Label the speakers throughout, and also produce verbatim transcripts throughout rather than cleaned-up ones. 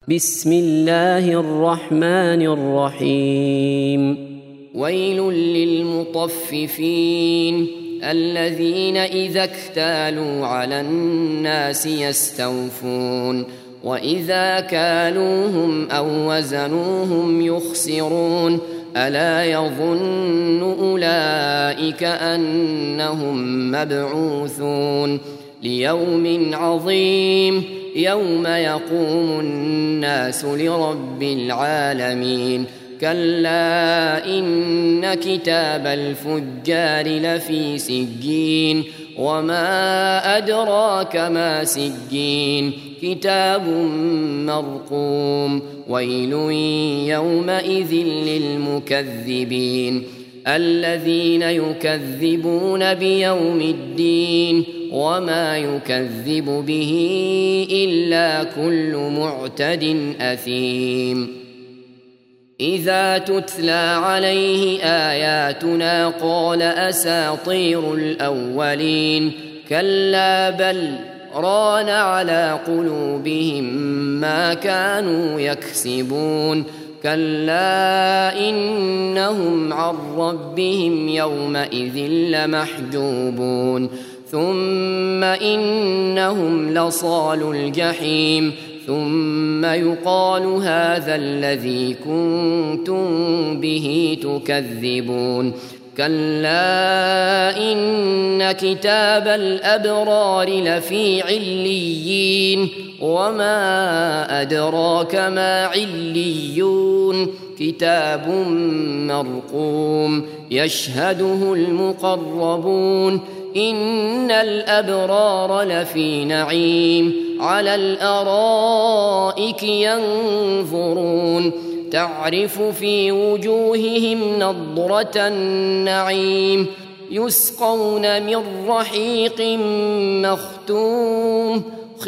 Speaker 1: بسم الله الرحمن الرحيم.
Speaker 2: ويل للمطففين الذين إذا اكتالوا على الناس يستوفون وإذا كالوهم أو وزنوهم يخسرون ألا يظن أولئك أنهم مبعوثون ليوم عظيم يوم يقوم الناس لرب العالمين كلا إن كتاب الفجار لفي سجين وما أدراك ما سجين كتاب مرقوم ويل يومئذ للمكذبين الذين يكذبون بيوم الدين وما يكذب به إلا كل معتد أثيم إذا تتلى عليه آياتنا قال أساطير الأولين كلا بل ران على قلوبهم ما كانوا يكسبون كلا إنهم عن ربهم يومئذ لمحجوبون ثم إنهم لصالو الجحيم ثم يقال هذا الذي كنتم به تكذبون كلا إن كتاب الأبرار لفي عليين وما أدراك ما عليون كتاب مرقوم يشهده المقربون إن الأبرار لفي نعيم على الأرائك ينظرون تعرف في وجوههم نضرة النعيم يسقون من رحيق مختوم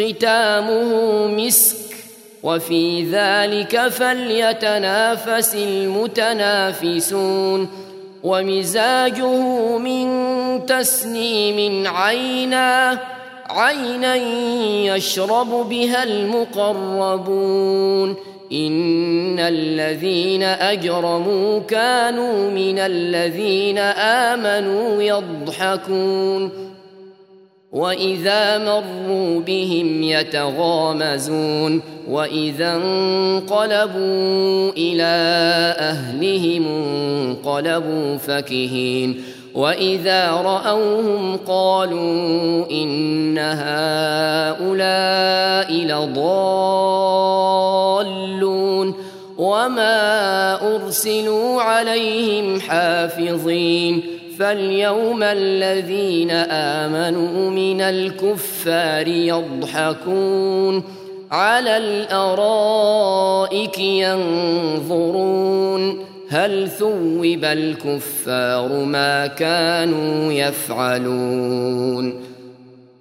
Speaker 2: ختامه مسك وفي ذلك فليتنافس المتنافسون ومزاجه من تسنيم عينا عينا يشرب بها المقربون إن الذين أجرموا كانوا من الذين آمنوا يضحكون وإذا مروا بهم يتغامزون وإذا انقلبوا إلى أهلهم انقلبوا فكهين وإذا رأوهم قالوا إن هؤلاء لضالون وما أرسلوا عليهم حافظين فاليوم الذين آمنوا من الكفار يضحكون على الأرائك ينظرون هل ثوب الكفار ما كانوا يفعلون